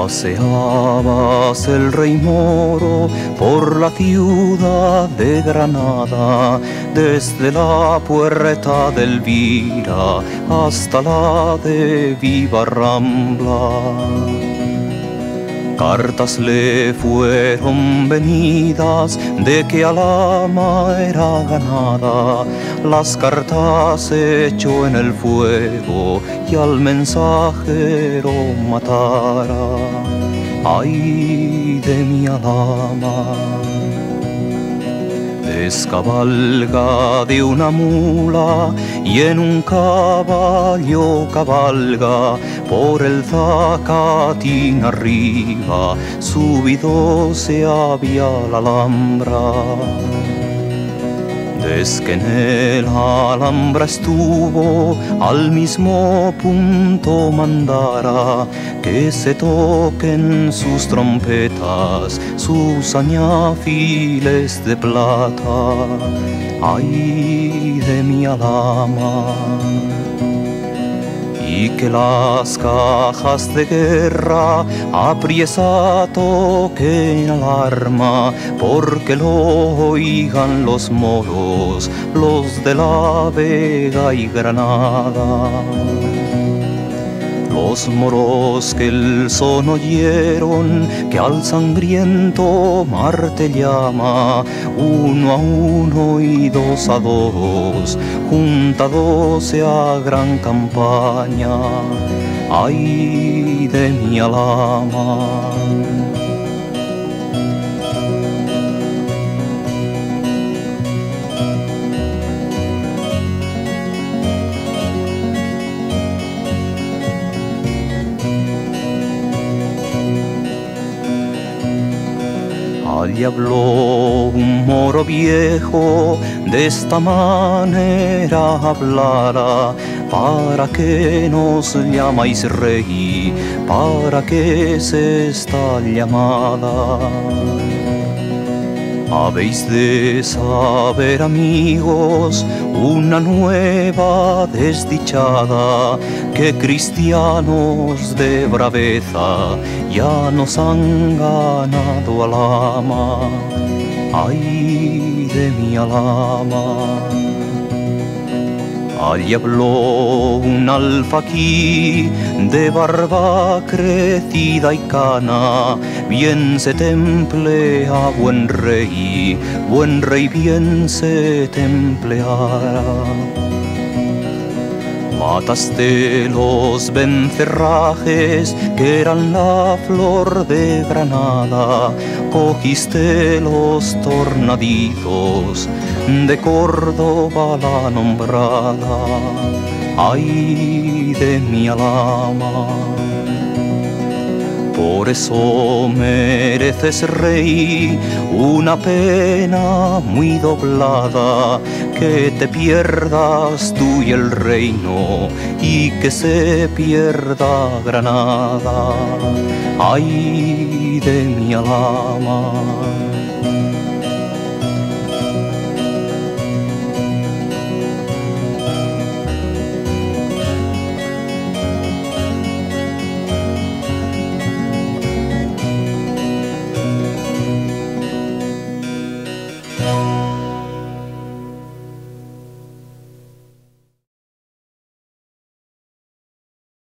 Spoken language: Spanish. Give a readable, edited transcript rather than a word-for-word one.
Paseabas el rey moro por la ciudad de Granada, desde la puerta de Elvira hasta la de Viva Rambla. Cartas le fueron venidas de que Alhama era ganada, las cartas echó en el fuego y al mensajero matara. ¡Ay de mi Alhama! Descabalga de una mula y en un caballo cabalga por el Zacatín arriba, subido se había la Alhambra. Desde que en el Alhambra estuvo, al mismo punto mandara que se toquen sus trompetas, sus añafiles de plata. ¡Ay de mi Alhama! Y que las cajas de guerra apriesa toquen alarma, porque lo oigan los moros, los de la Vega y Granada. Los moros que el son oyeron, que al sangriento Marte llama, uno a uno y dos a dos, juntados a gran campaña. ¡Ay de mi Alhama! Allí habló un moro viejo, de esta manera hablara: ¿para qué nos llamáis rey? ¿Para qué es esta llamada? Habéis de saber, amigos, una nueva desdichada, que cristianos de braveza ya nos han ganado Alhama. ¡Ay de mi Alhama! Allí habló un alfaquí de barba crecida y cana: bien se te emplea, buen rey bien se te empleará. Mataste los vencerrajes que eran la flor de Granada, cogiste los tornadizos de Córdoba la nombrada. ¡Ay de mi Alhama! Por eso mereces, rey, una pena muy doblada, que te pierdas tú y el reino, y que se pierda Granada. ¡Ay de mi Alhama!